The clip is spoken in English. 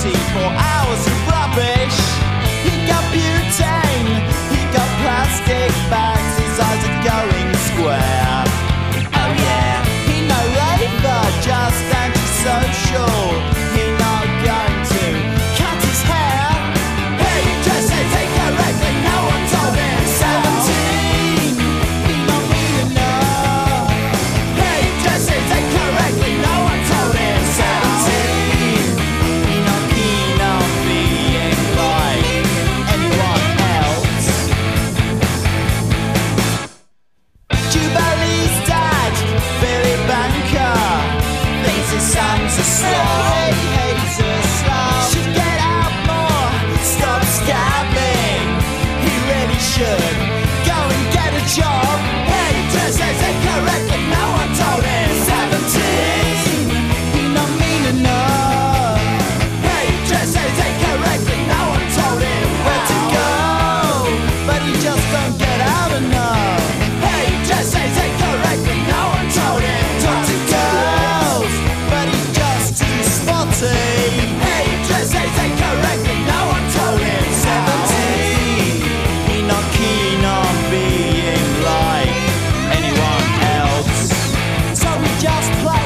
24 hours of rubbish. He got butane, he got plastic bags, his eyes are going square. Oh yeah, he no labour, just antisocial. He not going to cut his hair. Hey, just say take correctly, no one told him. 17, he not mean enough. Hey, just say take correctly, no one told him. 17, he not keen on being like anyone else. Jubilee's dad, Billy Banker, thinks his son's a slob. He's a slob. Should get out more, stop scamming. He really should go and get a job. Hey, just says it correctly, no one told him. 17, he not mean enough. Hey, just says it correctly, no one told him where to go, but he just don't get out enough. Hey, just says it correctly, no one told him. Talk to girls, but he's just too spotty. Hey, just says it correctly, no one told him. 17, he not keen on being like anyone else. So we just play